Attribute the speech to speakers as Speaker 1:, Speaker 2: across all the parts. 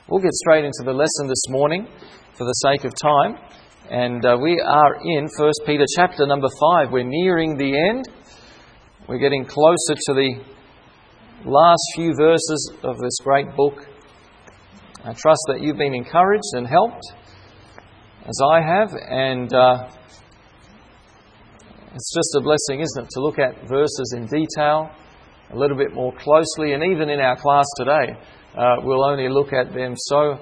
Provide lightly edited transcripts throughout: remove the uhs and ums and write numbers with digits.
Speaker 1: We'll get straight into the lesson this morning for the sake of time. And we are in 1 Peter chapter number 5. We're nearing the end. We're getting closer to the last few verses of this great book. I trust that you've been encouraged and helped, as I have. And it's just a blessing, isn't it, to look at verses in detail, a little bit more closely. And even in our class today, we'll only look at them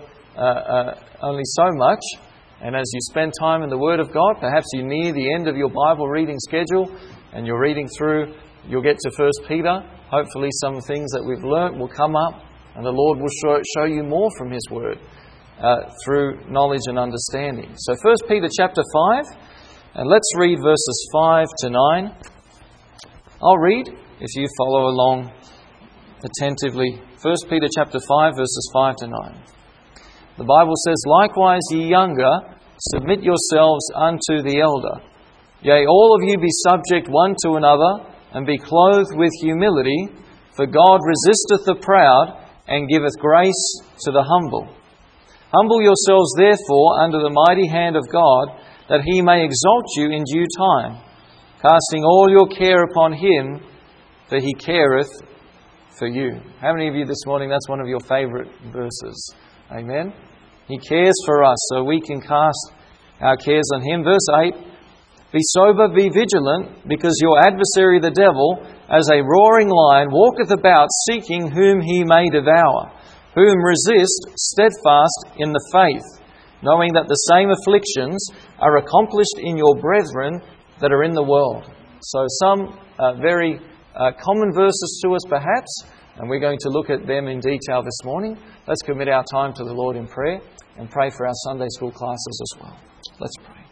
Speaker 1: only so much. And as you spend time in the Word of God, perhaps you're near the end of your Bible reading schedule and you're reading through, you'll get to 1 Peter. Hopefully some things that we've learnt will come up and the Lord will show you more from His Word through knowledge and understanding. So 1 Peter chapter 5, and let's read verses 5 to 9. I'll read if you follow along attentively. 1 Peter chapter 5, verses 5 to 9. The Bible says, "Likewise ye younger, submit yourselves unto the elder. Yea, all of you be subject one to another, and be clothed with humility, for God resisteth the proud, and giveth grace to the humble. Humble yourselves therefore under the mighty hand of God, that He may exalt you in due time, casting all your care upon Him, for He careth for you." How many of you this morning, that's one of your favourite verses? Amen. He cares for us, so we can cast our cares on Him. Verse 8, "Be sober, be vigilant, because your adversary the devil, as a roaring lion, walketh about, seeking whom he may devour. Whom resist, steadfast in the faith, knowing that the same afflictions are accomplished in your brethren that are in the world." So some very common verses to us perhaps, and we're going to look at them in detail this morning. Let's commit our time to the Lord in prayer and pray for our Sunday school classes as well. Let's pray.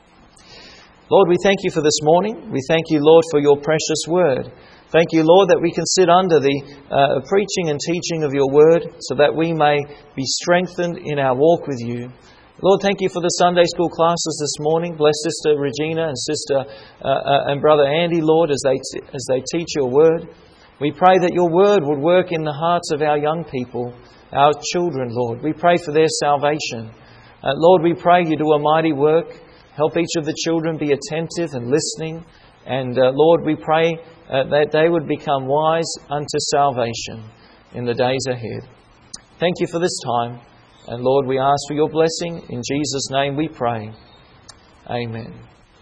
Speaker 1: Lord, we thank You for this morning. We thank You, Lord, for Your precious Word. Thank You, Lord, that we can sit under the preaching and teaching of Your Word so that we may be strengthened in our walk with You. Lord, thank You for the Sunday school classes this morning. Bless Sister Regina and Sister and Brother Andy, Lord, as they teach Your Word. We pray that Your Word would work in the hearts of our young people, our children, Lord. We pray for their salvation. Lord, we pray You do a mighty work. Help each of the children be attentive and listening. And Lord, we pray that they would become wise unto salvation in the days ahead. Thank You for this time. And Lord, we ask for Your blessing. In Jesus' name we pray. Amen.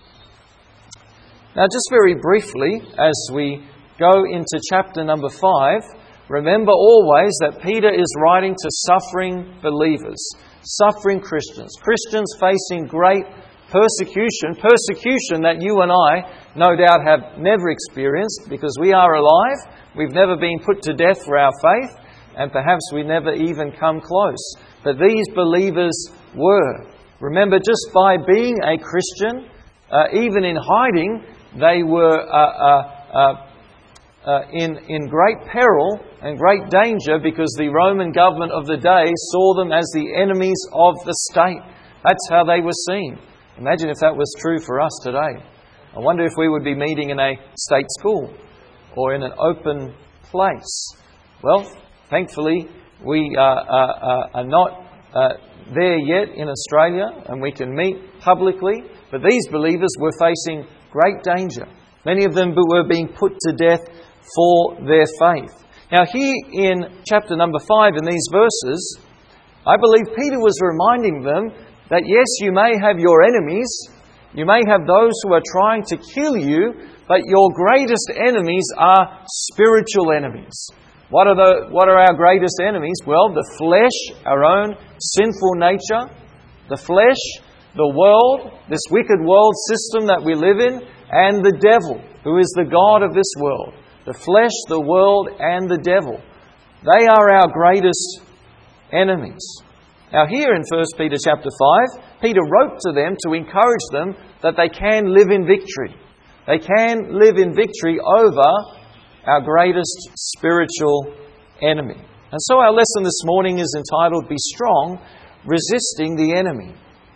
Speaker 1: Now, just very briefly, as we go into chapter number 5, remember always that Peter is writing to suffering believers, suffering Christians, Christians facing great persecution that you and I no doubt have never experienced because we are alive. We've never been put to death for our faith, and perhaps we never even come close. But these believers were. Remember, just by being a Christian, even in hiding, they were in great peril and great danger because the Roman government of the day saw them as the enemies of the state. That's how they were seen. Imagine if that was true for us today. I wonder if we would be meeting in a state school or in an open place. Well, thankfully, we are not there yet in Australia and we can meet publicly. But these believers were facing great danger. Many of them were being put to death for their faith. Now here in chapter number 5 in these verses, I believe Peter was reminding them that yes, you may have your enemies, you may have those who are trying to kill you, but your greatest enemies are spiritual enemies. What are our greatest enemies? Well, the flesh, our own sinful nature, the flesh, the world, this wicked world system that we live in, and the devil, who is the god of this world. The flesh, the world, and the devil. They are our greatest enemies. Now here in 1 Peter chapter 5, Peter wrote to them to encourage them that they can live in victory. They can live in victory over our greatest spiritual enemy. And so our lesson this morning is entitled, "Be Strong, Resisting the Enemy."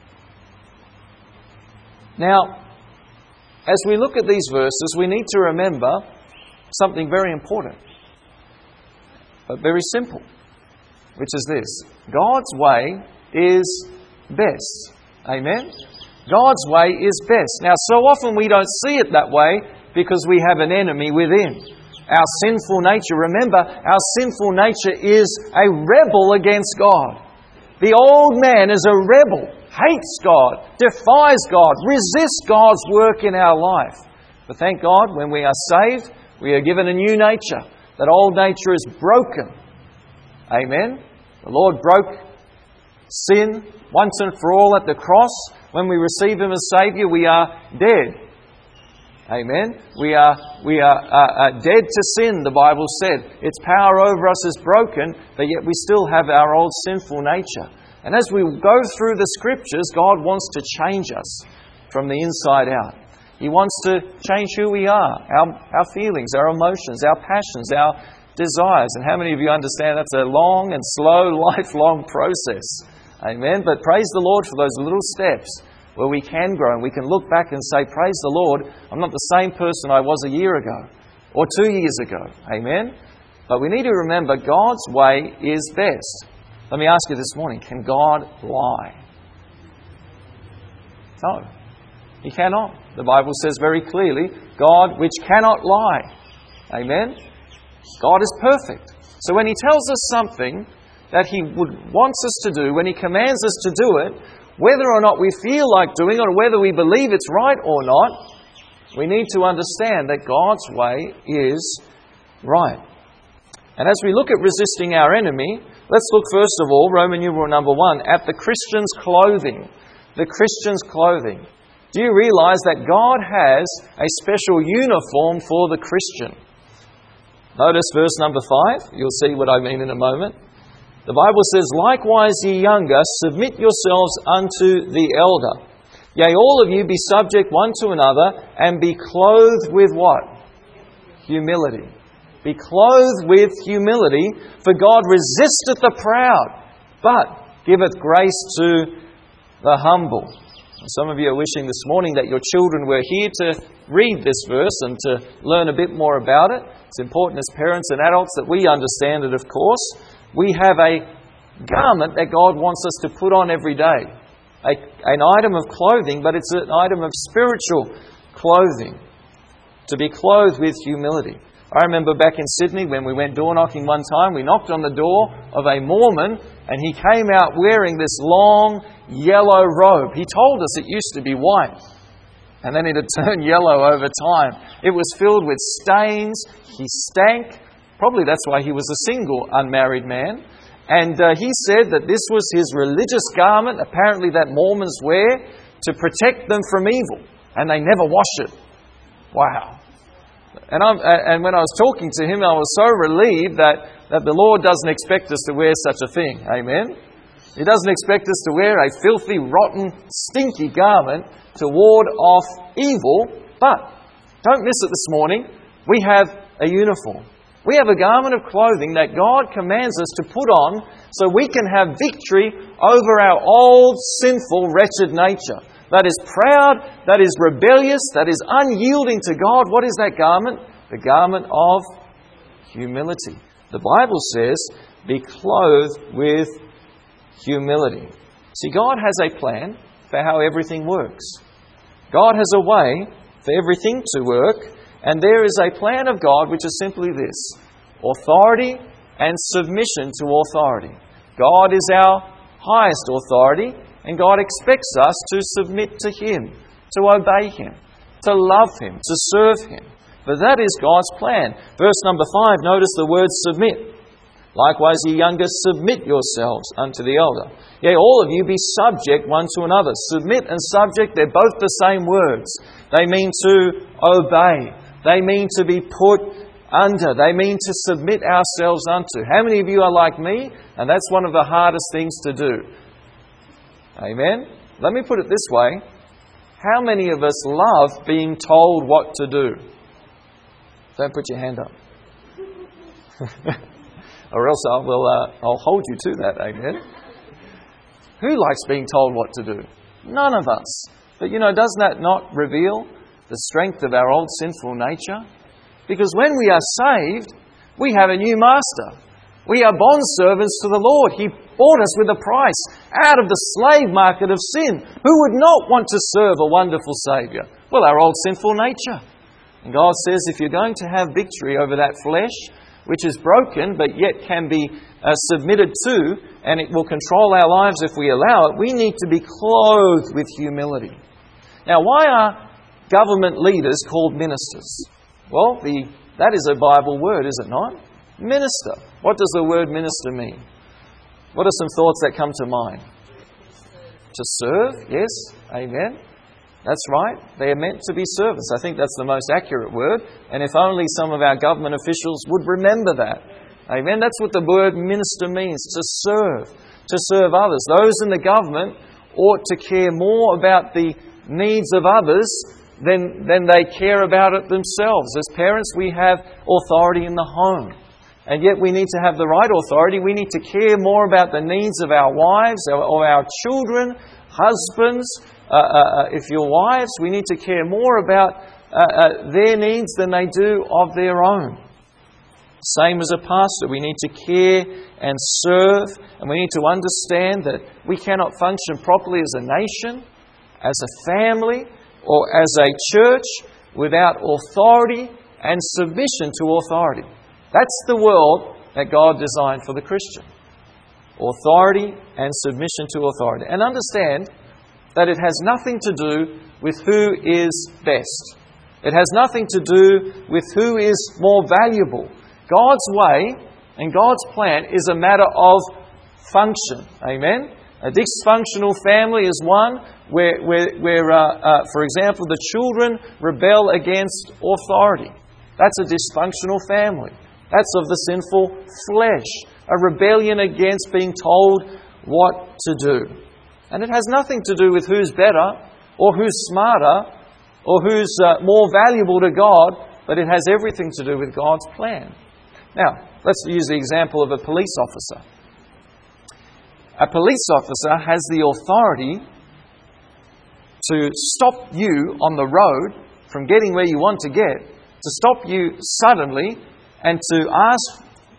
Speaker 1: Now, as we look at these verses, we need to remember something very important, but very simple. which is this: God's way is best. Amen? God's way is best. Now, so often we don't see it that way because we have an enemy within. Our sinful nature, remember, our sinful nature is a rebel against God. The old man is a rebel, hates God, defies God, resists God's work in our life. But thank God, when we are saved, we are given a new nature. That old nature is broken. Amen? The Lord broke sin once and for all at the cross. When we receive Him as Saviour, we are dead. Amen? We are dead to sin, the Bible said. Its power over us is broken, but yet we still have our old sinful nature. And as we go through the Scriptures, God wants to change us from the inside out. He wants to change who we are, our feelings, our emotions, our passions, our desires. And how many of you understand that's a long and slow, lifelong process? Amen? But praise the Lord for those little steps where we can grow and we can look back and say, praise the Lord, I'm not the same person I was a year ago or 2 years ago. Amen? But we need to remember God's way is best. Let me ask you this morning, can God lie? No, He cannot. The Bible says very clearly, God which cannot lie. Amen? God is perfect. So when He tells us something that He wants us to do, when He commands us to do it, whether or not we feel like doing it or whether we believe it's right or not, we need to understand that God's way is right. And as we look at resisting our enemy, let's look first of all, Roman numeral number 1, at the Christian's clothing. The Christian's clothing. Do you realize that God has a special uniform for the Christian? Notice verse number 5. You'll see what I mean in a moment. The Bible says, likewise, ye younger, submit yourselves unto the elder. Yea, all of you be subject one to another, and be clothed with what? Humility. Be clothed with humility, for God resisteth the proud, but giveth grace to the humble. Some of you are wishing this morning that your children were here to read this verse and to learn a bit more about it. It's important as parents and adults that we understand it, of course. We have a garment that God wants us to put on every day. An item of clothing, but it's an item of spiritual clothing. To be clothed with humility. I remember back in Sydney when we went door knocking one time, we knocked on the door of a Mormon and he came out wearing this long yellow robe. He told us it used to be white and then it had turned yellow over time. It was filled with stains. He stank. Probably that's why he was a single, unmarried man. And he said that this was his religious garment, apparently that Mormons wear, to protect them from evil. And they never wash it. Wow. And when I was talking to him, I was so relieved that the Lord doesn't expect us to wear such a thing. Amen? He doesn't expect us to wear a filthy, rotten, stinky garment to ward off evil. But don't miss it this morning. We have a uniform. We have a garment of clothing that God commands us to put on so we can have victory over our old, sinful, wretched nature. That is proud, that is rebellious, that is unyielding to God. What is that garment? The garment of humility. The Bible says, be clothed with humility. See, God has a plan for how everything works. God has a way for everything to work. And there is a plan of God which is simply this: authority and submission to authority. God is our highest authority, and God expects us to submit to Him, to obey Him, to love Him, to serve Him. But that is God's plan. Verse number 5, notice the word submit. Likewise, ye younger, submit yourselves unto the elder. Yea, all of you be subject one to another. Submit and subject, they're both the same words. They mean to obey. They mean to be put under. They mean to submit ourselves unto. How many of you are like me? And that's one of the hardest things to do. Amen? Let me put it this way. How many of us love being told what to do? Don't put your hand up. Or else I'll hold you to that. Amen? Who likes being told what to do? None of us. But doesn't that not reveal the strength of our old sinful nature? Because when we are saved, we have a new master. We are bondservants to the Lord. He bought us with a price out of the slave market of sin. Who would not want to serve a wonderful Saviour? Well, our old sinful nature. And God says if you're going to have victory over that flesh, which is broken but yet can be submitted to, and it will control our lives if we allow it, we need to be clothed with humility. Now, why are government leaders called ministers? Well, that is a Bible word, is it not? Minister. What does the word minister mean? What are some thoughts that come to mind? To serve, yes, amen. That's right. They are meant to be servants. I think that's the most accurate word. And if only some of our government officials would remember that. Amen. That's what the word minister means, to serve others. Those in the government ought to care more about the needs of others than they care about it themselves. As parents, we have authority in the home. And yet we need to have the right authority. We need to care more about the needs of our wives, or our children, husbands. If you're wives, we need to care more about their needs than they do of their own. Same as a pastor. We need to care and serve, and we need to understand that we cannot function properly as a nation, as a family, or as a church without authority and submission to authority. That's the world that God designed for the Christian. Authority and submission to authority. And understand that it has nothing to do with who is best. It has nothing to do with who is more valuable. God's way and God's plan is a matter of function. Amen? A dysfunctional family is one where for example, the children rebel against authority. That's a dysfunctional family. That's of the sinful flesh. A rebellion against being told what to do. And it has nothing to do with who's better, or who's smarter, or who's more valuable to God, but it has everything to do with God's plan. Now, let's use the example of a police officer. A police officer has the authority to stop you on the road from getting where you want to get, to stop you suddenly, and to ask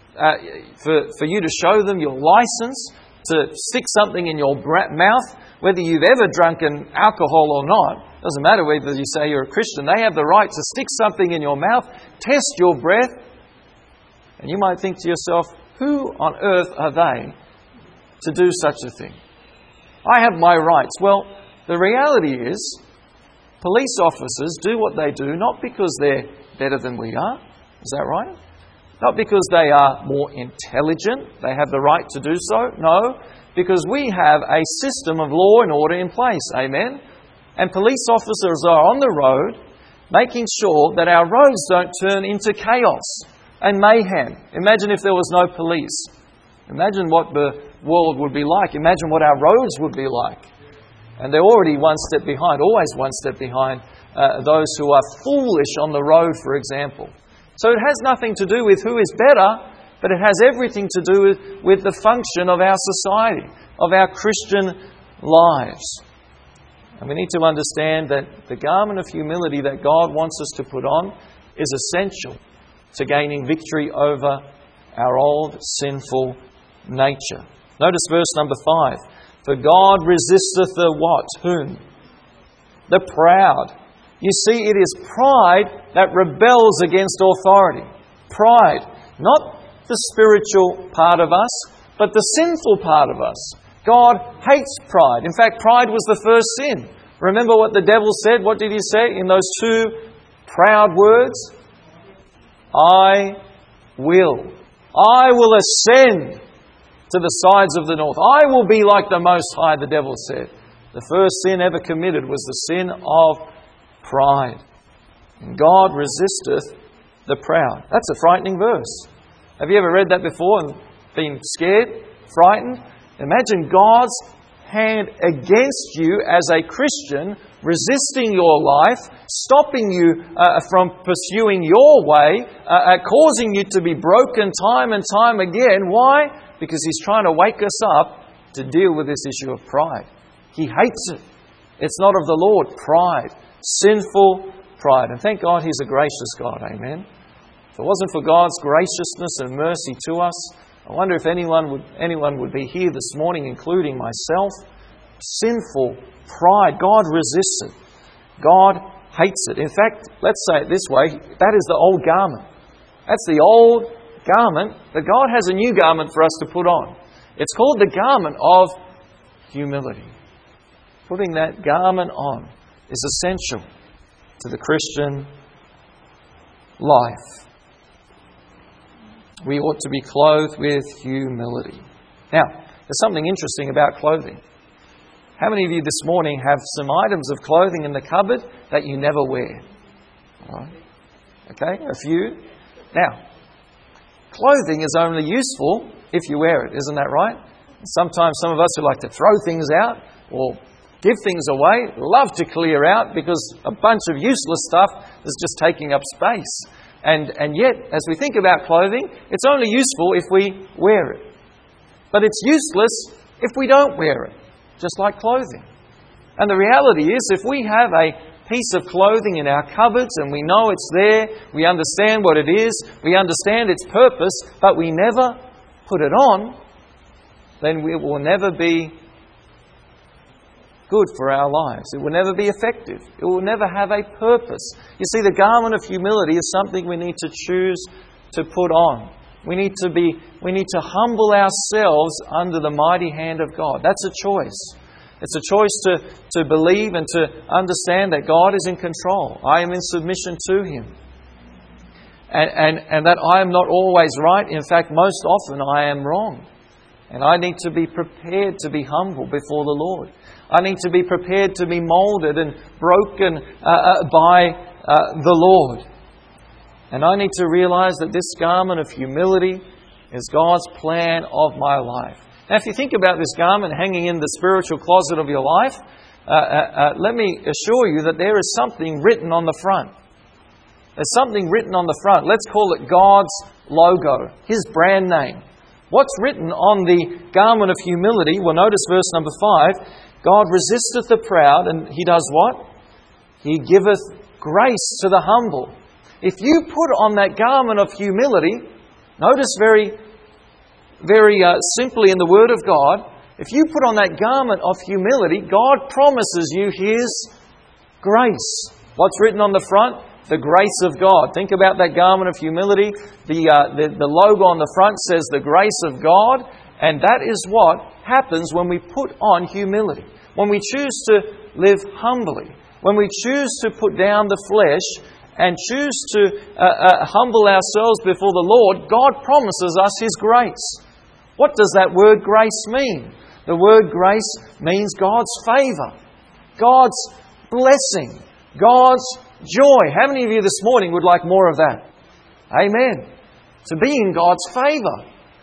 Speaker 1: for you to show them your license, to stick something in your mouth, whether you've ever drunken alcohol or not. Doesn't matter whether you say you're a Christian. They have the right to stick something in your mouth, test your breath. And you might think to yourself, who on earth are they to do such a thing? I have my rights. Well, the reality is, police officers do what they do not because they're better than we are. Is that right? Not because they are more intelligent, they have the right to do so. No, because we have a system of law and order in place. Amen? And police officers are on the road making sure that our roads don't turn into chaos and mayhem. Imagine if there was no police. Imagine what the world would be like. Imagine what our roads would be like. And they're already one step behind, always one step behind those who are foolish on the road, for example. So it has nothing to do with who is better, but it has everything to do with the function of our society, of our Christian lives. And we need to understand that the garment of humility that God wants us to put on is essential to gaining victory over our old sinful nature. Notice verse number 5. For God resisteth the what? Whom? The proud. You see, it is pride that rebels against authority. Pride. Not the spiritual part of us, but the sinful part of us. God hates pride. In fact, pride was the first sin. Remember what the devil said? What did he say in those two proud words? I will ascend to the sides of the north. I will be like the Most High, the devil said. The first sin ever committed was the sin of pride. And God resisteth the proud. That's a frightening verse. Have you ever read that before and been scared, frightened? Imagine God's hand against you as a Christian, resisting your life, stopping you from pursuing your way, causing you to be broken time and time again. Why? Because He's trying to wake us up to deal with this issue of pride. He hates it. It's not of the Lord, pride. Sinful pride. And thank God He's a gracious God. Amen. If it wasn't for God's graciousness and mercy to us, I wonder if anyone would be here this morning, including myself. Sinful pride. God resists it. God hates it. In fact, let's say it this way, that is the old garment. That's the old garment, but God has a new garment for us to put on. It's called the garment of humility. Putting that garment on is essential to the Christian life. We ought to be clothed with humility. Now, there's something interesting about clothing. How many of you this morning have some items of clothing in the cupboard that you never wear? All right. Okay, a few. Now, clothing is only useful if you wear it, isn't that right? Sometimes some of us who like to throw things out or give things away love to clear out because a bunch of useless stuff is just taking up space. And yet, as we think about clothing, it's only useful if we wear it. But it's useless if we don't wear it, just like clothing. And the reality is, if we have a piece of clothing in our cupboards and we know it's there, we understand what it is, we understand its purpose, but we never put it on, then it will never be good for our lives. It will never be effective. It will never have a purpose. You see, the garment of humility is something we need to choose to put on. We need to humble ourselves under the mighty hand of God. That's a choice. It's a choice to believe and to understand that God is in control. I am in submission to Him. And that I am not always right. In fact, most often I am wrong. And I need to be prepared to be humble before the Lord. I need to be prepared to be molded and broken by the Lord. And I need to realize that this garment of humility is God's plan of my life. Now, if you think about this garment hanging in the spiritual closet of your life, let me assure you that there is something written on the front. There's something written on the front. Let's call it God's logo, His brand name. What's written on the garment of humility? Well, notice verse number 5. God resisteth the proud, and He does what? He giveth grace to the humble. If you put on that garment of humility, notice very simply in the Word of God, if you put on that garment of humility, God promises you His grace. What's written on the front? The grace of God. Think about that garment of humility. The logo on the front says the grace of God, and that is what happens when we put on humility. When we choose to live humbly, when we choose to put down the flesh and choose to humble ourselves before the Lord, God promises us His grace. What does that word grace mean? The word grace means God's favour, God's blessing, God's joy. How many of you this morning would like more of that? Amen. To be in God's favour,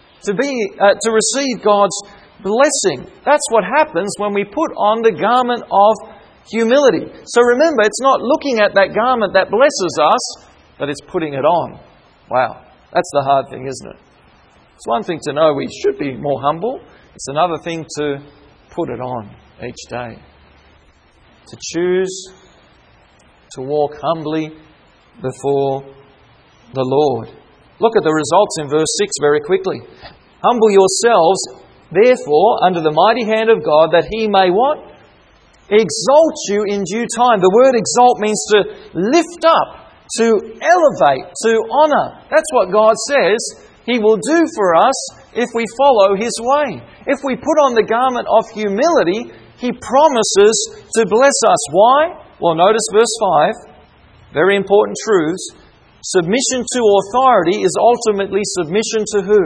Speaker 1: to receive God's blessing. That's what happens when we put on the garment of humility. So remember, it's not looking at that garment that blesses us, but it's putting it on. Wow, that's the hard thing, isn't it? It's one thing to know we should be more humble. It's another thing to put it on each day. To choose to walk humbly before the Lord. Look at the results in verse 6 very quickly. Humble yourselves, therefore, under the mighty hand of God, that He may what? Exalt you in due time. The word exalt means to lift up, to elevate, to honour. That's what God says He will do for us if we follow His way. If we put on the garment of humility, He promises to bless us. Why? Well, notice verse 5. Very important truths. Submission to authority is ultimately submission to who?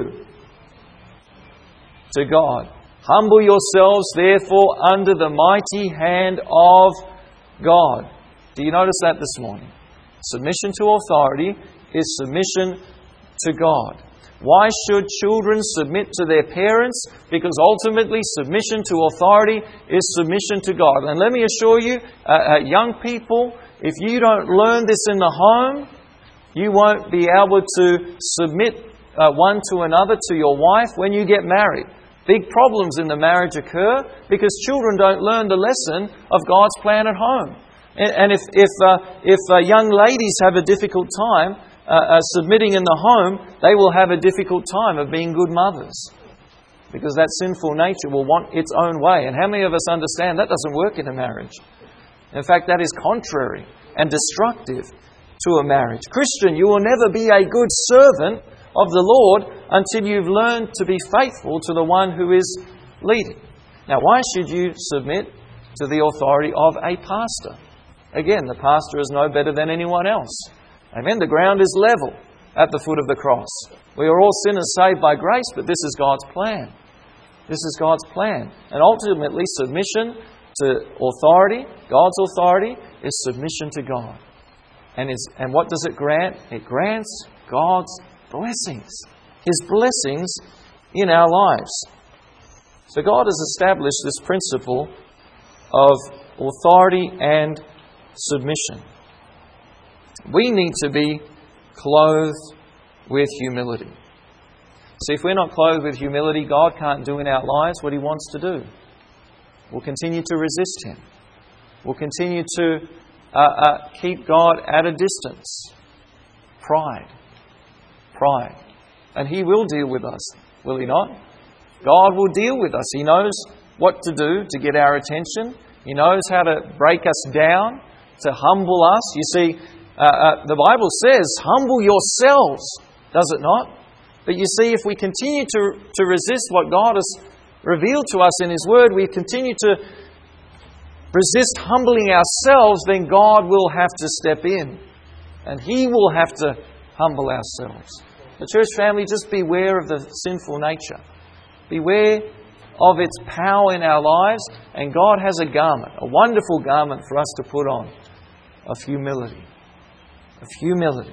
Speaker 1: To God. Humble yourselves, therefore, under the mighty hand of God. Do you notice that this morning? Submission to authority is submission to God. Why should children submit to their parents? Because ultimately submission to authority is submission to God. And let me assure you, young people, if you don't learn this in the home, you won't be able to submit one to another, to your wife, when you get married. Big problems in the marriage occur because children don't learn the lesson of God's plan at home. And if young ladies have a difficult time submitting in the home, they will have a difficult time of being good mothers. Because that sinful nature will want its own way. And how many of us understand that doesn't work in a marriage? In fact, that is contrary and destructive to a marriage. Christian, you will never be a good servant of the Lord until you've learned to be faithful to the one who is leading. Now, why should you submit to the authority of a pastor? Again, the pastor is no better than anyone else. Amen. The ground is level at the foot of the cross. We are all sinners saved by grace, but this is God's plan. This is God's plan. And ultimately, submission to authority, God's authority, is submission to God. And what does it grant? It grants God's blessings. His blessings in our lives. So God has established this principle of authority and submission. We need to be clothed with humility. See, if we're not clothed with humility, God can't do in our lives what He wants to do. We'll continue to resist Him. We'll continue to keep God at a distance. Pride. And He will deal with us, will He not? God will deal with us. He knows what to do to get our attention. He knows how to break us down, to humble us. You see, the Bible says, humble yourselves, does it not? But you see, if we continue to resist what God has revealed to us in His Word, we continue to resist humbling ourselves, then God will have to step in. And He will have to humble ourselves. The church family, just beware of the sinful nature. Beware of its power in our lives. And God has a garment, a wonderful garment for us to put on, of humility. Of humility.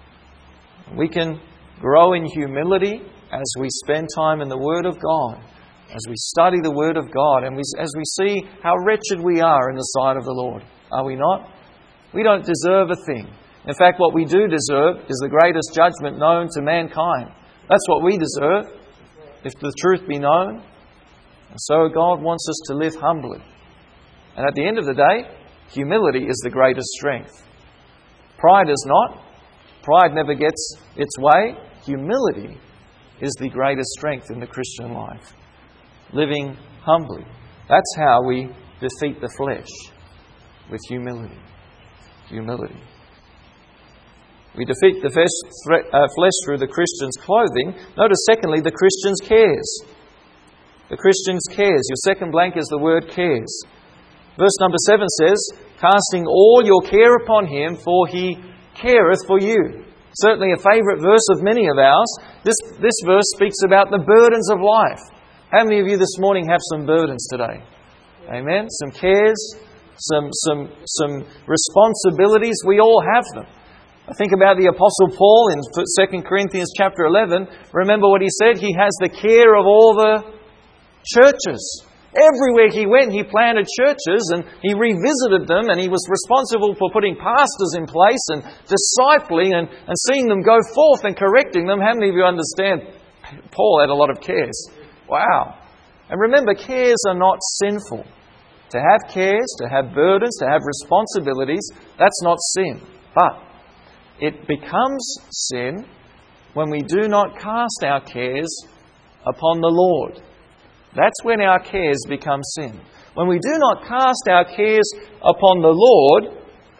Speaker 1: We can grow in humility as we spend time in the Word of God, as we study the Word of God, and as we see how wretched we are in the sight of the Lord. Are we not? We don't deserve a thing. In fact, what we do deserve is the greatest judgment known to mankind. That's what we deserve, if the truth be known. And so God wants us to live humbly. And at the end of the day, humility is the greatest strength. Pride is not. Pride never gets its way. Humility is the greatest strength in the Christian life. Living humbly. That's how we defeat the flesh. With humility. Humility. We defeat the flesh through the Christian's clothing. Notice, secondly, the Christian's cares. The Christian's cares. Your second blank is the word cares. Verse number 7 says, casting all your care upon Him, for He careth for you. Certainly a favourite verse of many of ours. This verse speaks about the burdens of life. How many of you this morning have some burdens today? Amen? Some cares, some responsibilities. We all have them. I think about the Apostle Paul in 2 Corinthians chapter 11. Remember what he said? He has the care of all the churches. Everywhere he went, he planted churches and he revisited them, and he was responsible for putting pastors in place and discipling and seeing them go forth and correcting them. How many of you understand Paul had a lot of cares? Wow. And remember, cares are not sinful. To have cares, to have burdens, to have responsibilities, that's not sin. But it becomes sin when we do not cast our cares upon the Lord. That's when our cares become sin. When we do not cast our cares upon the Lord,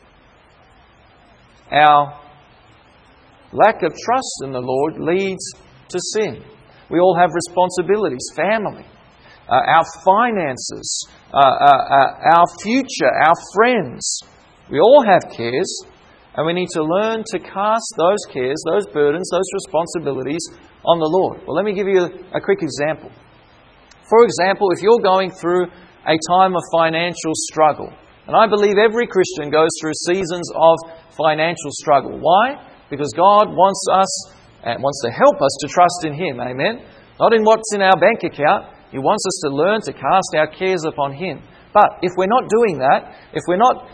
Speaker 1: our lack of trust in the Lord leads to sin. We all have responsibilities, family, our finances, our future, our friends. We all have cares, and we need to learn to cast those cares, those burdens, those responsibilities on the Lord. Well, let me give you a quick example. For example, if you're going through a time of financial struggle, and I believe every Christian goes through seasons of financial struggle. Why? Because God wants us and wants to help us to trust in Him. Amen? Not in what's in our bank account. He wants us to learn to cast our cares upon Him. But if we're not doing that, if we're not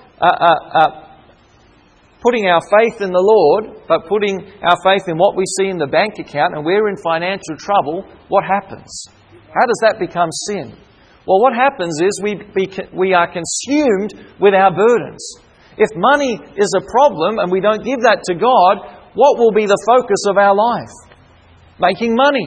Speaker 1: putting our faith in the Lord, but putting our faith in what we see in the bank account, and we're in financial trouble, what happens? How does that become sin? Well, what happens is we are consumed with our burdens. If money is a problem and we don't give that to God, what will be the focus of our life? Making money.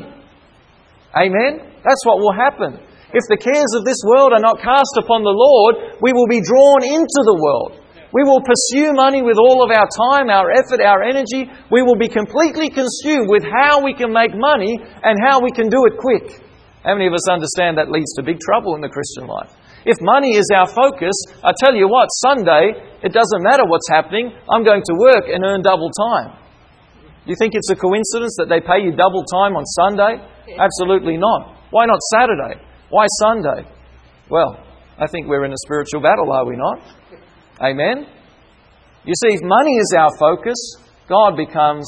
Speaker 1: Amen? That's what will happen. If the cares of this world are not cast upon the Lord, we will be drawn into the world. We will pursue money with all of our time, our effort, our energy. We will be completely consumed with how we can make money and how we can do it quick. How many of us understand that leads to big trouble in the Christian life? If money is our focus, I tell you what, Sunday, it doesn't matter what's happening. I'm going to work and earn double time. You think it's a coincidence that they pay you double time on Sunday? Absolutely not. Why not Saturday? Why Sunday? Well, I think we're in a spiritual battle, are we not? Amen? You see, if money is our focus, God becomes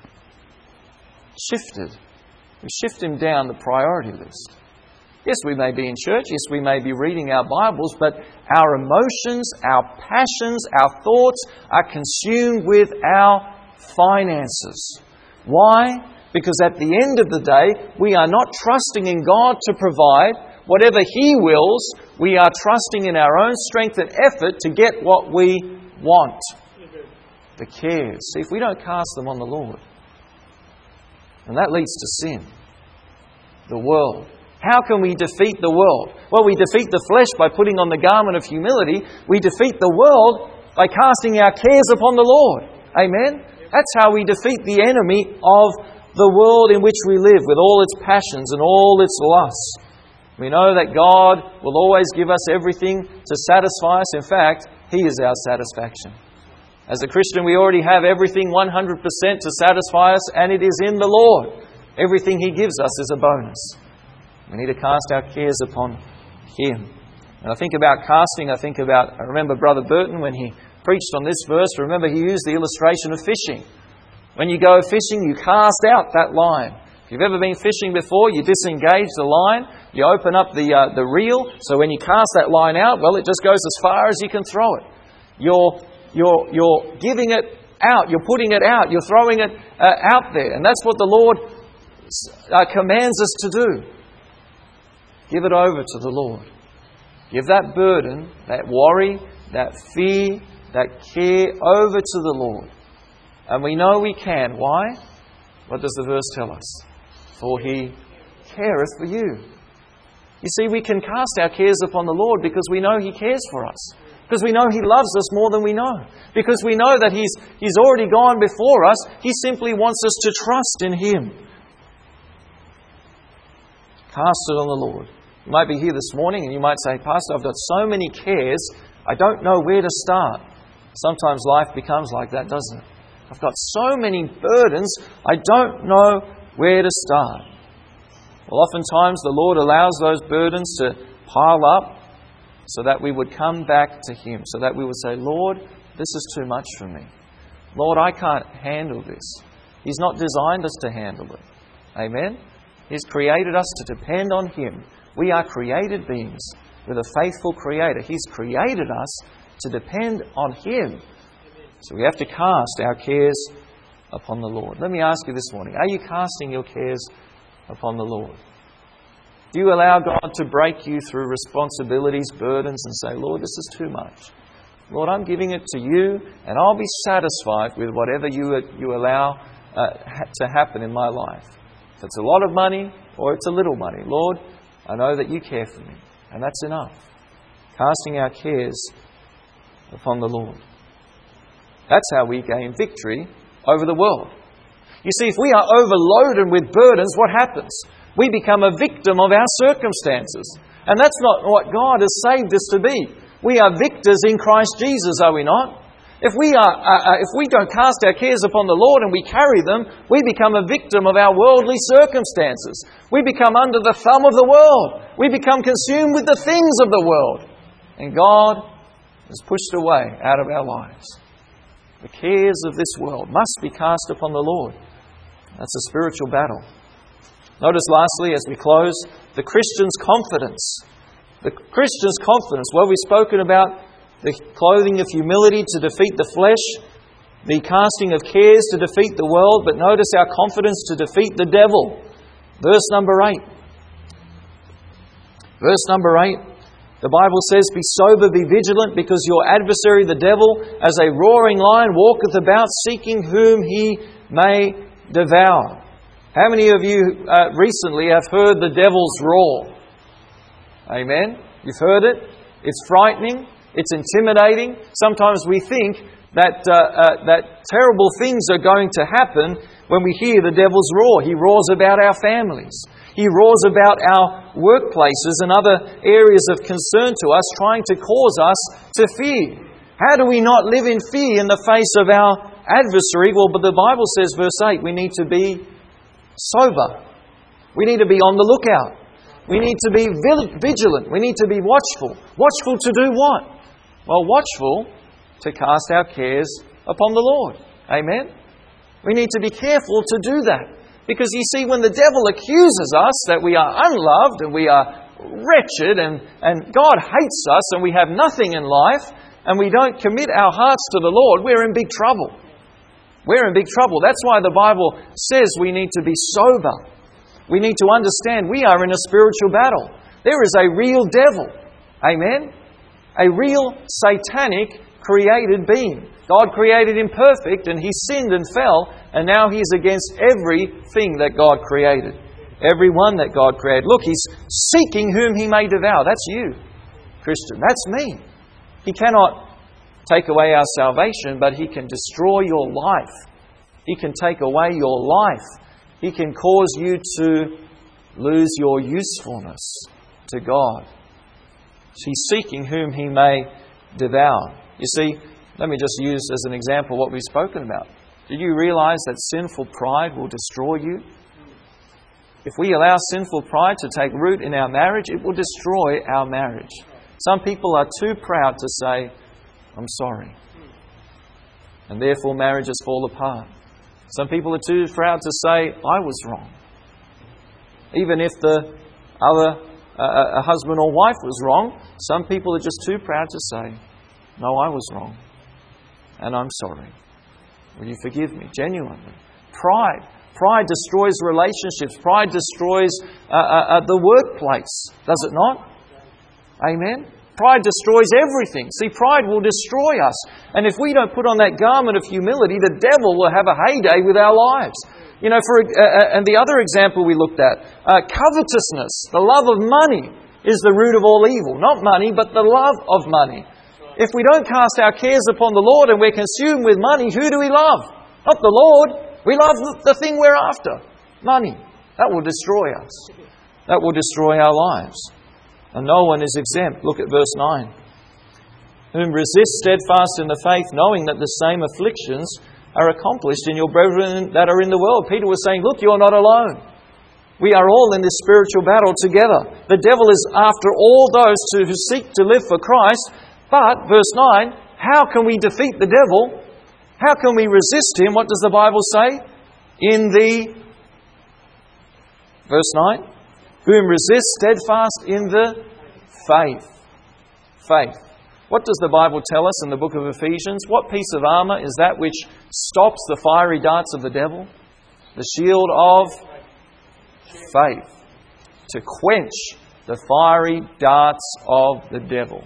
Speaker 1: shifted. We shift Him down the priority list. Yes, we may be in church. Yes, we may be reading our Bibles, but our emotions, our passions, our thoughts are consumed with our finances. Why? Because at the end of the day, we are not trusting in God to provide. Whatever He wills, we are trusting in our own strength and effort to get what we want. The cares. See, if we don't cast them on the Lord, and that leads to sin. The world. How can we defeat the world? Well, we defeat the flesh by putting on the garment of humility. We defeat the world by casting our cares upon the Lord. Amen? That's how we defeat the enemy of the world in which we live, with all its passions and all its lusts. We know that God will always give us everything to satisfy us. In fact, He is our satisfaction. As a Christian, we already have everything 100% to satisfy us, and it is in the Lord. Everything He gives us is a bonus. We need to cast our cares upon Him. And I think about casting, I remember Brother Burton when he preached on this verse. Remember, he used the illustration of fishing. When you go fishing, you cast out that line. If you've ever been fishing before, you disengage the line, you open up the reel, so when you cast that line out, well, it just goes as far as you can throw it. You're giving it out, you're putting it out, you're throwing it out there. And that's what the Lord commands us to do. Give it over to the Lord. Give that burden, that worry, that fear, that care over to the Lord. And we know we can. Why? What does the verse tell us? For He careth for you. You see, we can cast our cares upon the Lord because we know He cares for us. Because we know He loves us more than we know. Because we know that He's already gone before us. He simply wants us to trust in Him. Cast it on the Lord. You might be here this morning and you might say, Pastor, I've got so many cares, I don't know where to start. Sometimes life becomes like that, doesn't it? I've got so many burdens, I don't know where to start. Well, oftentimes the Lord allows those burdens to pile up so that we would come back to Him, so that we would say, Lord, this is too much for me. Lord, I can't handle this. He's not designed us to handle it. Amen? He's created us to depend on Him. We are created beings with a faithful Creator. He's created us to depend on Him. So we have to cast our cares upon the Lord. Let me ask you this morning, are you casting your cares upon the Lord? Do you allow God to break you through responsibilities, burdens, and say, Lord, this is too much. Lord, I'm giving it to You, and I'll be satisfied with whatever You allow to happen in my life. If it's a lot of money or it's a little money, Lord, I know that You care for me, and that's enough. Casting our cares upon the Lord. That's how we gain victory over the world. You see, if we are overloaded with burdens, what happens? We become a victim of our circumstances. And that's not what God has saved us to be. We are victors in Christ Jesus, are we not? If we don't cast our cares upon the Lord and we carry them, we become a victim of our worldly circumstances. We become under the thumb of the world. We become consumed with the things of the world. And God is pushed away out of our lives. The cares of this world must be cast upon the Lord. That's a spiritual battle. Notice lastly, as we close, the Christian's confidence. The Christian's confidence. Well, we've spoken about the clothing of humility to defeat the flesh, the casting of cares to defeat the world, but notice our confidence to defeat the devil. Verse number 8. Verse number 8. The Bible says, Be sober, be vigilant, because your adversary, the devil, as a roaring lion, walketh about, seeking whom he may devour. How many of you recently have heard the devil's roar? Amen? You've heard it? It's frightening. It's intimidating. Sometimes we think that terrible things are going to happen when we hear the devil's roar. He roars about our families. He roars about our workplaces and other areas of concern to us, trying to cause us to fear. How do we not live in fear in the face of our adversary? Well, but the Bible says, verse 8, we need to be sober. We need to be on the lookout. We need to be vigilant. We need to be watchful. Watchful to do what? Well, watchful to cast our cares upon the Lord. Amen? We need to be careful to do that. Because you see, when the devil accuses us that we are unloved and we are wretched and God hates us and we have nothing in life and we don't commit our hearts to the Lord, we're in big trouble. We're in big trouble. That's why the Bible says we need to be sober. We need to understand we are in a spiritual battle. There is a real devil. Amen? A real satanic created being. God created him perfect and he sinned and fell, and now he's against everything that God created. Everyone that God created. Look, he's seeking whom he may devour. That's you, Christian. That's me. He cannot take away our salvation, but he can destroy your life. He can take away your life. He can cause you to lose your usefulness to God. He's seeking whom he may devour. You see, let me just use as an example what we've spoken about. Do you realize that sinful pride will destroy you? If we allow sinful pride to take root in our marriage, it will destroy our marriage. Some people are too proud to say, I'm sorry. And therefore marriages fall apart. Some people are too proud to say, I was wrong. Even if the other a husband or wife was wrong, some people are just too proud to say, no, I was wrong. And I'm sorry. Will you forgive me? Genuinely. Pride. Pride destroys relationships. Pride destroys the workplace. Does it not? Amen? Pride destroys everything. See, pride will destroy us. And if we don't put on that garment of humility, the devil will have a heyday with our lives. You know, and the other example we looked at, covetousness, the love of money, is the root of all evil. Not money, but the love of money. If we don't cast our cares upon the Lord and we're consumed with money, who do we love? Not the Lord. We love the thing we're after. Money. That will destroy us. That will destroy our lives. And no one is exempt. Look at verse 9. Whom resist steadfast in the faith, knowing that the same afflictions are accomplished in your brethren that are in the world. Peter was saying, look, you're not alone. We are all in this spiritual battle together. The devil is after all those who seek to live for Christ. But, verse 9, how can we defeat the devil? How can we resist him? What does the Bible say? Verse 9, whom resist steadfast in the faith. Faith. What does the Bible tell us in the book of Ephesians? What piece of armour is that which stops the fiery darts of the devil? The shield of faith. To quench the fiery darts of the devil.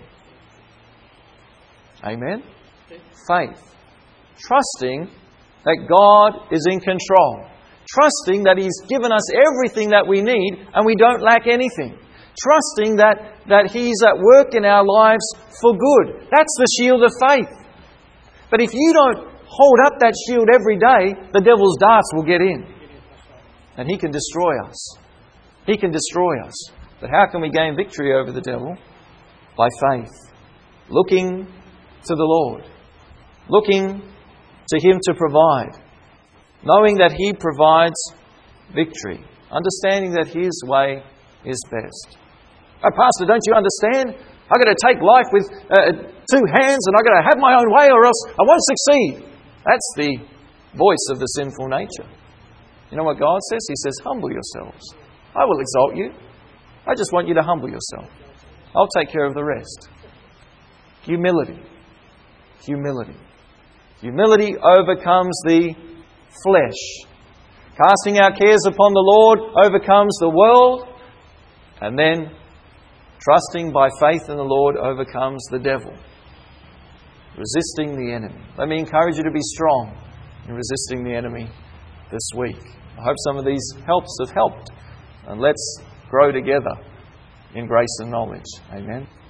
Speaker 1: Amen? Faith. Trusting that God is in control. Trusting that He's given us everything that we need and we don't lack anything. Trusting that He's at work in our lives for good. That's the shield of faith. But if you don't hold up that shield every day, the devil's darts will get in. And he can destroy us. He can destroy us. But how can we gain victory over the devil? By faith. Looking to the Lord. Looking to Him to provide. Knowing that He provides victory. Understanding that His way is best. Oh, Pastor, don't you understand? I've got to take life with 2 hands and I've got to have my own way or else I won't succeed. That's the voice of the sinful nature. You know what God says? He says, humble yourselves. I will exalt you. I just want you to humble yourself. I'll take care of the rest. Humility. Humility. Humility overcomes the flesh. Casting our cares upon the Lord overcomes the world. And then trusting by faith in the Lord overcomes the devil. Resisting the enemy. Let me encourage you to be strong in resisting the enemy this week. I hope some of these helps have helped. And let's grow together in grace and knowledge. Amen.